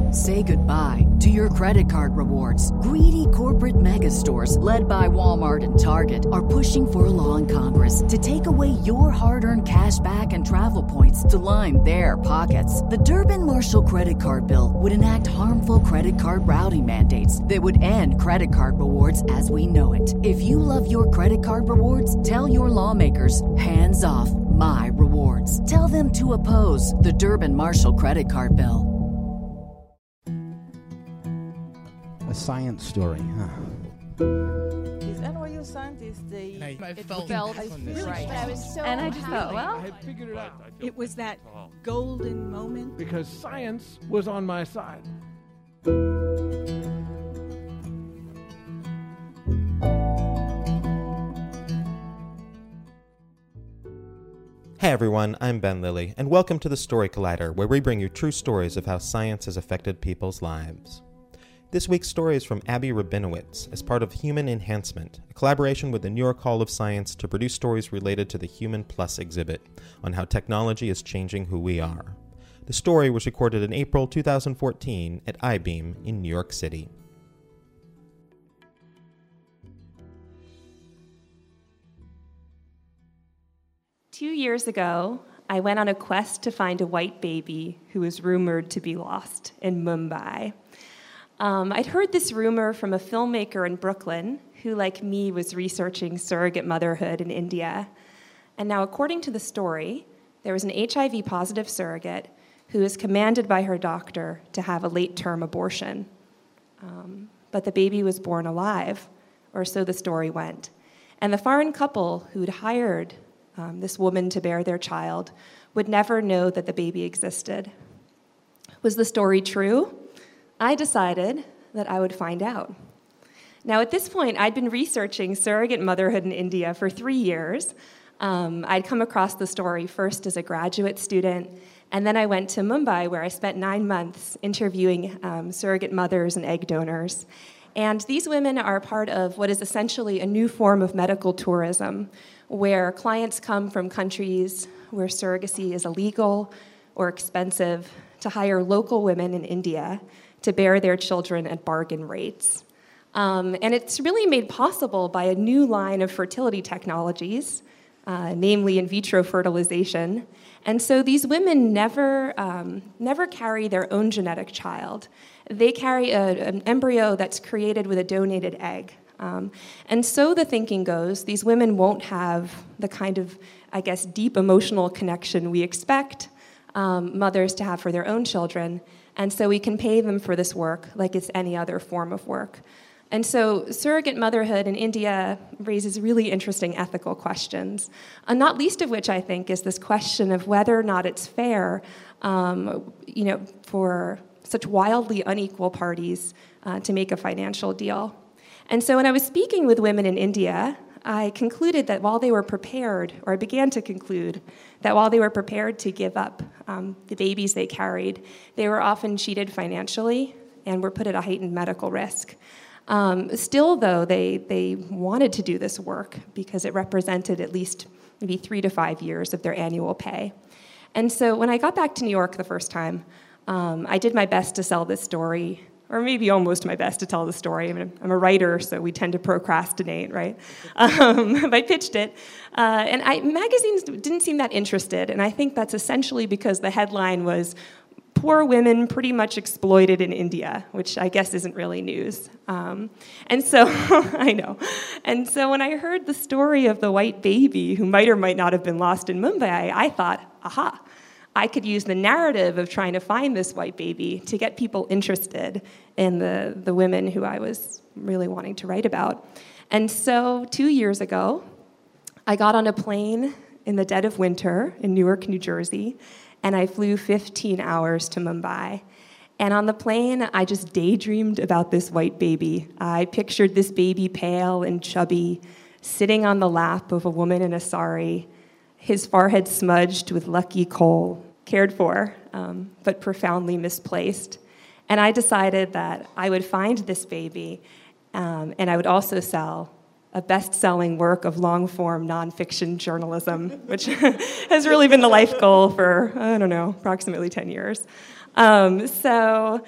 Say goodbye to your credit card rewards. Greedy corporate mega stores, led by Walmart and Target, are pushing for a law in Congress to take away your hard-earned cash back and travel points to line their pockets. The Durbin-Marshall credit card bill would enact harmful credit card routing mandates that would end credit card rewards as we know it. If you love your credit card rewards, tell your lawmakers, hands off my rewards. Tell them to oppose the Durbin-Marshall credit card bill. A science story, huh? These NYU scientists, I felt right. But I was so And I just thought, well, I had figured it out. it was that golden moment. Because science was on my side. Hey everyone, I'm Ben Lilly, and welcome to the Story Collider, where we bring you true stories of how science has affected people's lives. This week's story is from Abby Rabinowitz as part of Human Enhancement, a collaboration with the New York Hall of Science to produce stories related to the Human Plus exhibit on how technology is changing who we are. The story was recorded in April 2014 at I-Beam in New York City. "2 years ago, I went on a quest to find a white baby who was rumored to be lost in Mumbai. I'd heard this rumor from a filmmaker in Brooklyn who, like me, was researching surrogate motherhood in India. And now, according to the story, there was an HIV-positive surrogate who was commanded by her doctor to have a late-term abortion. But the baby was born alive, or so the story went. And the foreign couple who'd hired this woman to bear their child would never know that the baby existed. Was the story true? I decided that I would find out. Now, at this point, I'd been researching surrogate motherhood in India for 3 years. I'd come across the story first as a graduate student, and then I went to Mumbai, where I spent 9 months interviewing surrogate mothers and egg donors. And these women are part of what is essentially a new form of medical tourism, where clients come from countries where surrogacy is illegal or expensive to hire local women in India to bear their children at bargain rates. And it's really made possible by a new line of fertility technologies, namely in vitro fertilization. And so these women never carry their own genetic child. They carry an embryo that's created with a donated egg. And so the thinking goes, these women won't have the kind of, I guess, deep emotional connection we expect mothers to have for their own children, and so we can pay them for this work like it's any other form of work. And so surrogate motherhood in India raises really interesting ethical questions, not least of which I think is this question of whether or not it's fair, for such wildly unequal parties to make a financial deal. And so when I was speaking with women in India, I concluded that while they were prepared, or I began to conclude that while they were prepared to give up the babies they carried, they were often cheated financially and were put at a heightened medical risk. Still, though, they wanted to do this work because it represented at least maybe 3 to 5 years of their annual pay. And so when I got back to New York the first time, I did my best to sell this story, or maybe almost my best to tell the story. I mean, I'm a writer, so we tend to procrastinate, right? I pitched it, and magazines didn't seem that interested, and I think that's essentially because the headline was, "Poor women pretty much exploited in India," which I guess isn't really news. And so, I know. And so when I heard the story of the white baby who might or might not have been lost in Mumbai, I thought, aha, I could use the narrative of trying to find this white baby to get people interested in the women who I was really wanting to write about. And so 2 years ago, I got on a plane in the dead of winter in Newark, New Jersey, and I flew 15 hours to Mumbai. And on the plane, I just daydreamed about this white baby. I pictured this baby pale and chubby, sitting on the lap of a woman in a sari, his forehead smudged with lucky coal, cared for, but profoundly misplaced. And I decided that I would find this baby, and I would also sell a best-selling work of long-form nonfiction journalism, which has really been the life goal for, approximately 10 years. So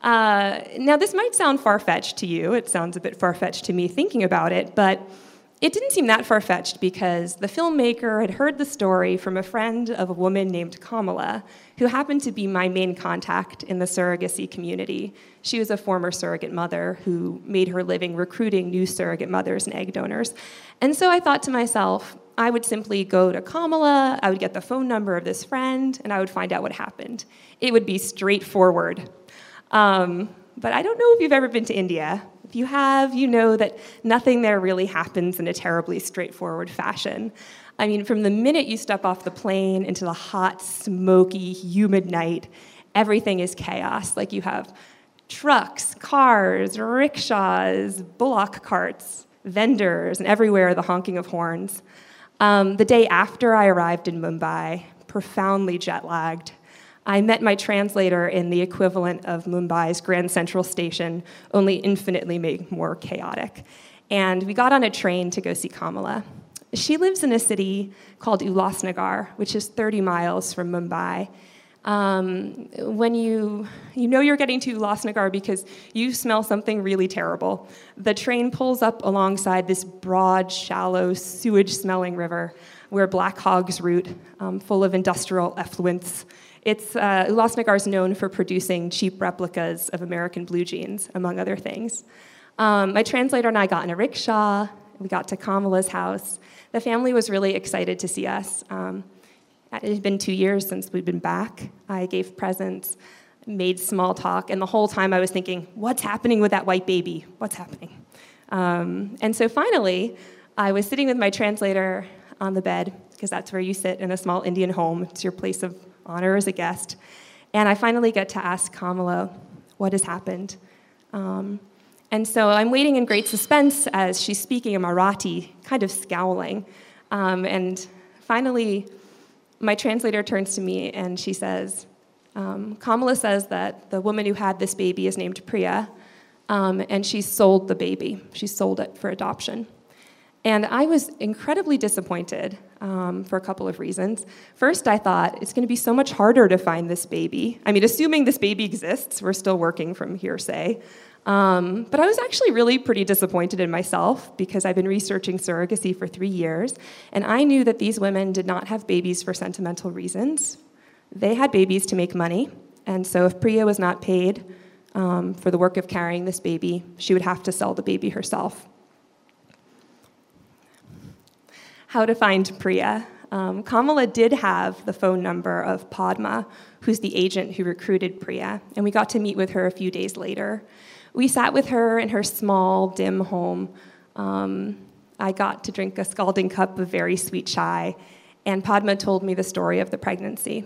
Now, this might sound far-fetched to you. It sounds a bit far-fetched to me thinking about it, but it didn't seem that far-fetched because the filmmaker had heard the story from a friend of a woman named Kamala, who happened to be my main contact in the surrogacy community. She was a former surrogate mother who made her living recruiting new surrogate mothers and egg donors. And so I thought to myself, I would simply go to Kamala, I would get the phone number of this friend, and I would find out what happened. It would be straightforward. But I don't know if you've ever been to India. If you have, you know that nothing there really happens in a terribly straightforward fashion. I mean, from the minute you step off the plane into the hot, smoky, humid night, everything is chaos. Like you have trucks, cars, rickshaws, bullock carts, vendors, and everywhere the honking of horns. The day after I arrived in Mumbai, profoundly jet-lagged, I met my translator in the equivalent of Mumbai's Grand Central Station, only infinitely made more chaotic. And we got on a train to go see Kamala. She lives in a city called Ulhasnagar, which is 30 miles from Mumbai. When you know you're getting to Ulhasnagar because you smell something really terrible. The train pulls up alongside this broad, shallow, sewage-smelling river where black hogs root, full of industrial effluents. Ulhasnagar is known for producing cheap replicas of American blue jeans, among other things. My translator and I got in a rickshaw. We got to Kamala's house. The family was really excited to see us. It had been 2 years since we'd been back. I gave presents, made small talk, and the whole time I was thinking, what's happening with that white baby? What's happening? And so finally, I was sitting with my translator on the bed, because that's where you sit in a small Indian home. It's your place of honor as a guest. And I finally get to ask Kamala, what has happened? And so I'm waiting in great suspense as she's speaking in Marathi, kind of scowling. And finally, my translator turns to me and she says, Kamala says that the woman who had this baby is named Priya, and she sold the baby. She sold it for adoption. And I was incredibly disappointed for a couple of reasons. First, I thought it's going to be so much harder to find this baby. I mean, assuming this baby exists, we're still working from hearsay. But I was actually really pretty disappointed in myself because I've been researching surrogacy for 3 years, and I knew that these women did not have babies for sentimental reasons. They had babies to make money, and so if Priya was not paid for the work of carrying this baby, she would have to sell the baby herself. How to find Priya. Kamala did have the phone number of Padma, who's the agent who recruited Priya, and we got to meet with her a few days later. We sat with her in her small, dim home. I got to drink a scalding cup of very sweet chai, and Padma told me the story of the pregnancy.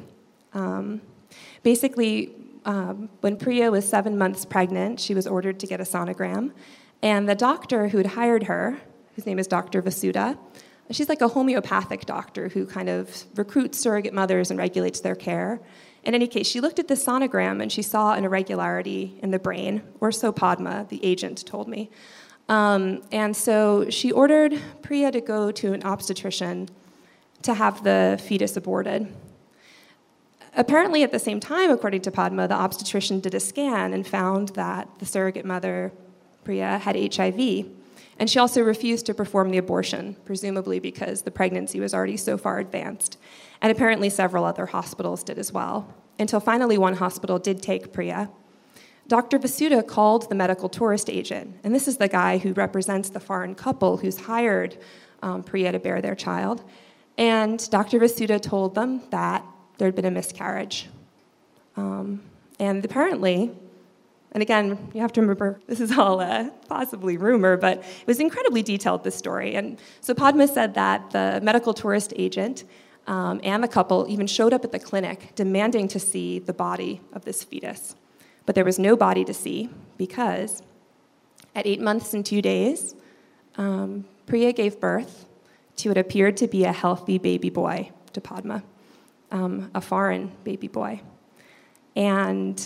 Basically, when Priya was 7 months pregnant, she was ordered to get a sonogram, and the doctor who had hired her, whose name is Dr. Vasudha, she's like a homeopathic doctor who kind of recruits surrogate mothers and regulates their care. In any case, she looked at the sonogram and she saw an irregularity in the brain, or so Padma, the agent, told me. And so she ordered Priya to go to an obstetrician to have the fetus aborted. Apparently at the same time, according to Padma, the obstetrician did a scan and found that the surrogate mother, Priya, had HIV. And she also refused to perform the abortion, presumably because the pregnancy was already so far advanced. And apparently several other hospitals did as well, until finally one hospital did take Priya. Dr. Vasudha called the medical tourist agent, and this is the guy who represents the foreign couple who's hired Priya to bear their child. And Dr. Vasudha told them that there had been a miscarriage. And apparently, and again, you have to remember, this is all possibly rumor, but it was incredibly detailed, this story. And so Padma said that the medical tourist agent and the couple even showed up at the clinic demanding to see the body of this fetus. But there was no body to see because at 8 months and 2 days, Priya gave birth to what appeared to be a healthy baby boy to Padma, a foreign baby boy. And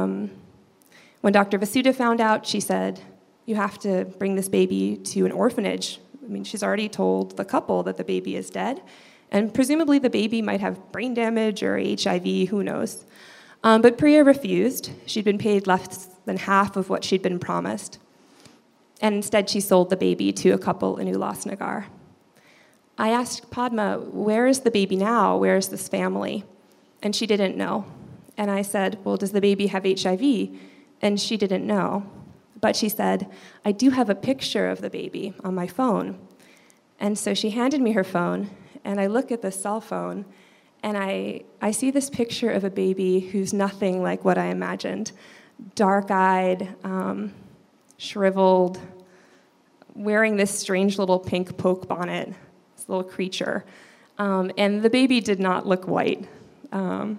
when Dr. Vasudha found out, she said, you have to bring this baby to an orphanage. I mean, she's already told the couple that the baby is dead, and presumably the baby might have brain damage or HIV, who knows. But Priya refused. She'd been paid less than half of what she'd been promised. And instead, she sold the baby to a couple in Ulhasnagar. I asked Padma, where is the baby now? Where is this family? And she didn't know. And I said, well, does the baby have HIV? And she didn't know. But she said, I do have a picture of the baby on my phone. And so she handed me her phone, and I look at the cell phone, and I see this picture of a baby who's nothing like what I imagined. Dark-eyed, shriveled, wearing this strange little pink poke bonnet, this little creature. And the baby did not look white. So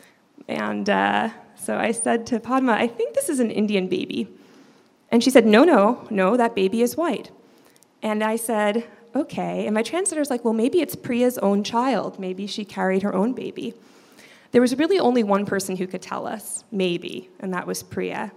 I said to Padma, I think this is an Indian baby. And she said, no, that baby is white. And I said, okay. And my translator's like, well, maybe it's Priya's own child. Maybe she carried her own baby. There was really only one person who could tell us, maybe, and that was Priya.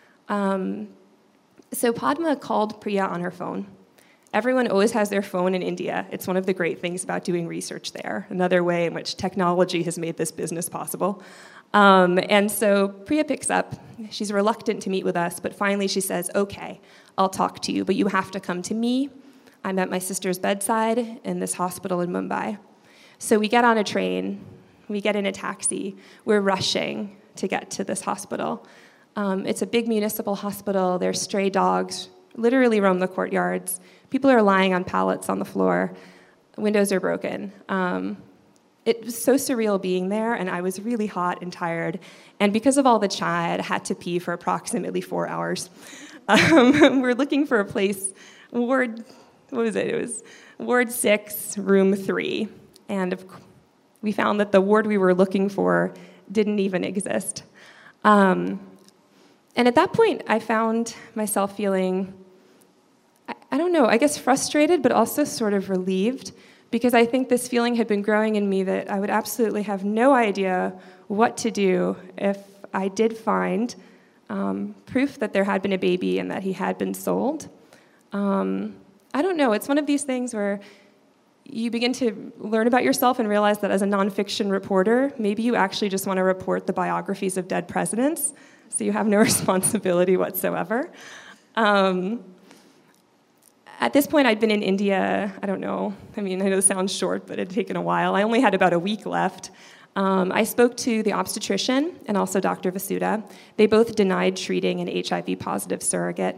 So Padma called Priya on her phone. Everyone always has their phone in India. It's one of the great things about doing research there, another way in which technology has made this business possible. And so Priya picks up. She's reluctant to meet with us, but finally she says, okay, I'll talk to you, but you have to come to me. I'm at my sister's bedside in this hospital in Mumbai. So we get on a train. We get in a taxi. We're rushing to get to this hospital. It's a big municipal hospital. There's stray dogs, literally roam the courtyards. People are lying on pallets on the floor. Windows are broken. It was so surreal being there, and I was really hot and tired. And because of all the chai, I had to pee for approximately 4 hours. We're looking for a place, Ward 6, room 3. And we found that the ward we were looking for didn't even exist. And at that point, I found myself feeling, I don't know, I guess frustrated, but also sort of relieved, because I think this feeling had been growing in me that I would absolutely have no idea what to do if I did find proof that there had been a baby and that he had been sold. I don't know, it's one of these things where you begin to learn about yourself and realize that as a nonfiction reporter, maybe you actually just want to report the biographies of dead presidents, so you have no responsibility whatsoever. At this point, I'd been in India, I don't know, I know this sounds short, but it had taken a while. I only had about a week left. I spoke to the obstetrician and also Dr. Vasuda. They both denied treating an HIV-positive surrogate.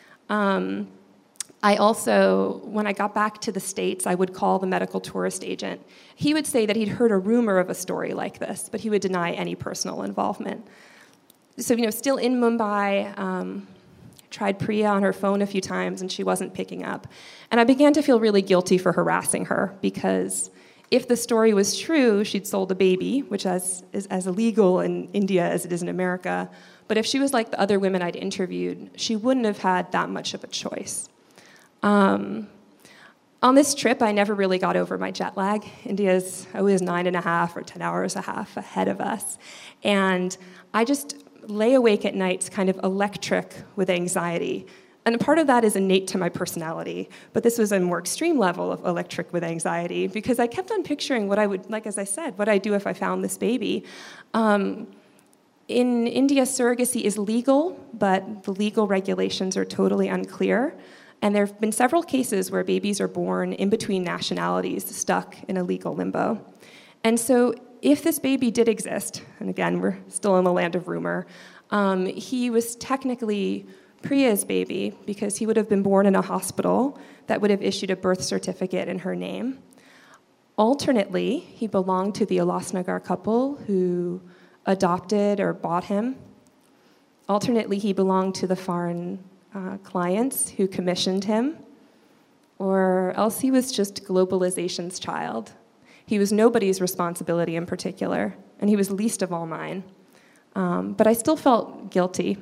I also, when I got back to the States, I would call the medical tourist agent. He would say that he'd heard a rumor of a story like this, but he would deny any personal involvement. So, still in Mumbai, tried Priya on her phone a few times, and she wasn't picking up. And I began to feel really guilty for harassing her, because if the story was true, she'd sold a baby, which is as illegal in India as it is in America. But if she was like the other women I'd interviewed, she wouldn't have had that much of a choice. On this trip, I never really got over my jet lag. India's always 9.5 or 10 hours and a half ahead of us. And I just lay awake at nights kind of electric with anxiety. And part of that is innate to my personality, but this was a more extreme level of electric with anxiety, because I kept on picturing what I would, like as I said, what I'd do if I found this baby. In India, surrogacy is legal, but the legal regulations are totally unclear. And there have been several cases where babies are born in between nationalities, stuck in a legal limbo. And so if this baby did exist, and again, we're still in the land of rumor, he was technically Priya's baby because he would have been born in a hospital that would have issued a birth certificate in her name. Alternately, he belonged to the Ulhasnagar couple who adopted or bought him. Alternately, he belonged to the foreign clients who commissioned him, or else he was just globalization's child. He was nobody's responsibility in particular, and he was least of all mine. But I still felt guilty.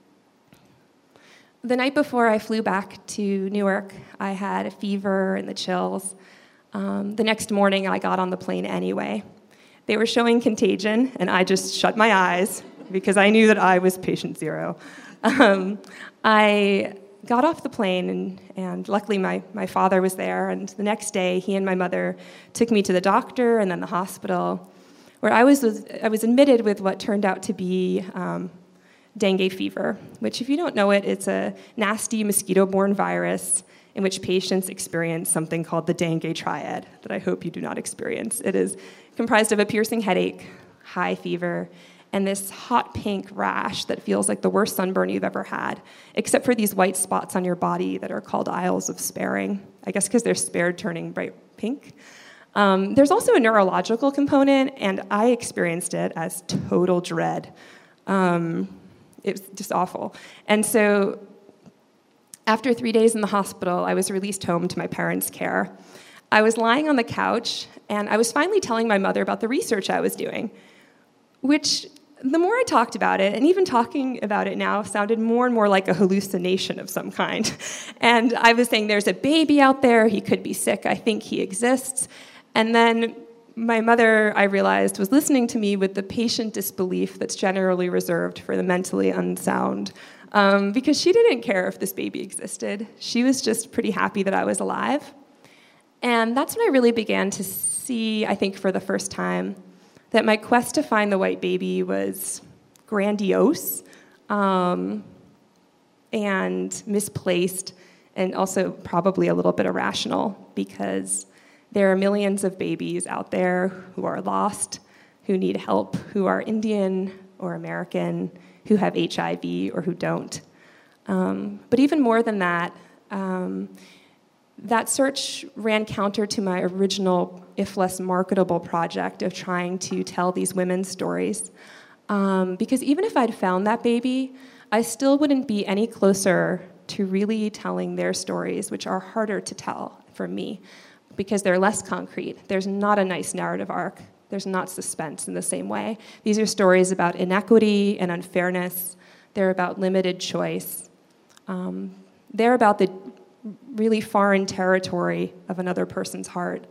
The night before I flew back to Newark, I had a fever and the chills. The next morning, I got on the plane anyway. They were showing Contagion, and I just shut my eyes because I knew that I was patient zero. I got off the plane, and luckily my father was there, and the next day he and my mother took me to the doctor and then the hospital, where I was admitted with what turned out to be dengue fever, which, if you don't know it, it's a nasty mosquito-borne virus in which patients experience something called the dengue triad that I hope you do not experience. It is comprised of a piercing headache, high fever, and this hot pink rash that feels like the worst sunburn you've ever had, except for these white spots on your body that are called Isles of Sparing, I guess because they're spared turning bright pink. There's also a neurological component, and I experienced it as total dread. It was just awful. And so after 3 days in the hospital, I was released home to my parents' care. I was lying on the couch, and I was finally telling my mother about the research I was doing, which, the more I talked about it, and even talking about it now, sounded more and more like a hallucination of some kind. And I was saying, there's a baby out there, he could be sick, I think he exists. And then my mother, I realized, was listening to me with the patient disbelief that's generally reserved for the mentally unsound, because she didn't care if this baby existed. She was just pretty happy that I was alive. And that's when I really began to see, I think for the first time, that my quest to find the white baby was grandiose and misplaced, and also probably a little bit irrational, because there are millions of babies out there who are lost, who need help, who are Indian or American, who have HIV or who don't. But even more than that, that search ran counter to my original, if less marketable, project of trying to tell these women's stories. Because even if I'd found that baby, I still wouldn't be any closer to really telling their stories, which are harder to tell for me, because they're less concrete. There's not a nice narrative arc. There's not suspense in the same way. These are stories about inequity and unfairness. They're about limited choice. They're about the really foreign territory of another person's heart.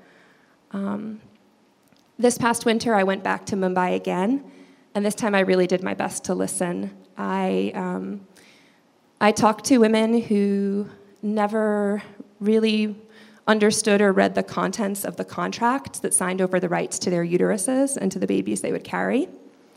This past winter, I went back to Mumbai again, and this time I really did my best to listen. I talked to women who never really understood or read the contents of the contracts that signed over the rights to their uteruses and to the babies they would carry.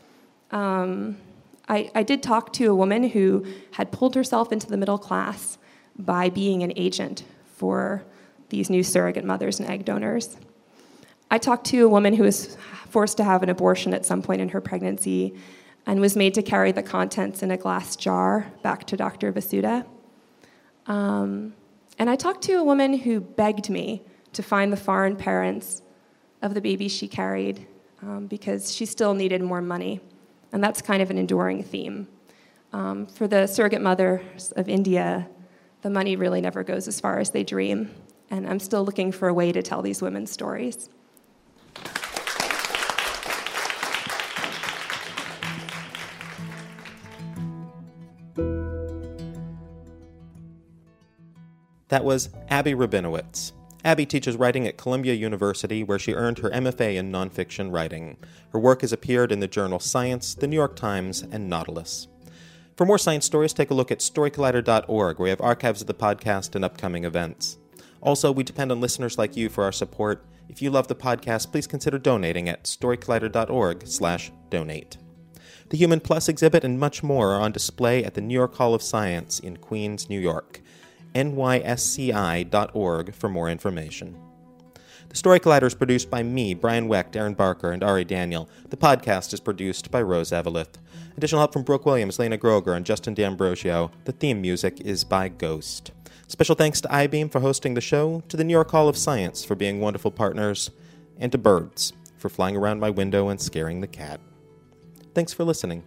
I did talk to a woman who had pulled herself into the middle class by being an agent for these new surrogate mothers and egg donors. I talked to a woman who was forced to have an abortion at some point in her pregnancy and was made to carry the contents in a glass jar back to Dr. Vasuda. And I talked to a woman who begged me to find the foreign parents of the baby she carried because she still needed more money. And that's kind of an enduring theme. For the surrogate mothers of India, the money really never goes as far as they dream. And I'm still looking for a way to tell these women's stories. That was Abby Rabinowitz. Abby teaches writing at Columbia University, where she earned her MFA in nonfiction writing. Her work has appeared in the journal Science, the New York Times, and Nautilus. For more science stories, take a look at storycollider.org, where we have archives of the podcast and upcoming events. Also, we depend on listeners like you for our support. If you love the podcast, please consider donating at storycollider.org/donate. The Human Plus exhibit and much more are on display at the New York Hall of Science in Queens, New York. nysci.org for more information. The Story Collider is produced by me, Brian Wecht, Aaron Barker, and Ari Daniel. The podcast is produced by Rose Eveleth. Additional help from Brooke Williams, Lena Groger, and Justin D'Ambrosio. The theme music is by Ghost. Special thanks to iBeam for hosting the show, to the New York Hall of Science for being wonderful partners, and to birds for flying around my window and scaring the cat. Thanks for listening.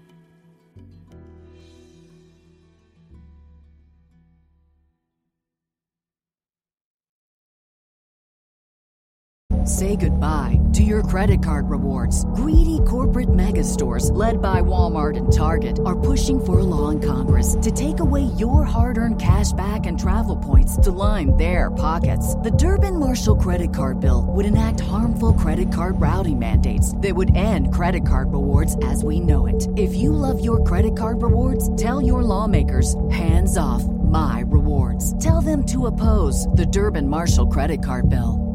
Say goodbye to your credit card rewards. Greedy corporate mega stores, led by Walmart and Target, are pushing for a law in Congress to take away your hard-earned cash back and travel points to line their pockets. The Durbin-Marshall credit card bill would enact harmful credit card routing mandates that would end credit card rewards as we know it. If you love your credit card rewards, tell your lawmakers, hands off my rewards. Tell them to oppose the Durbin-Marshall credit card bill.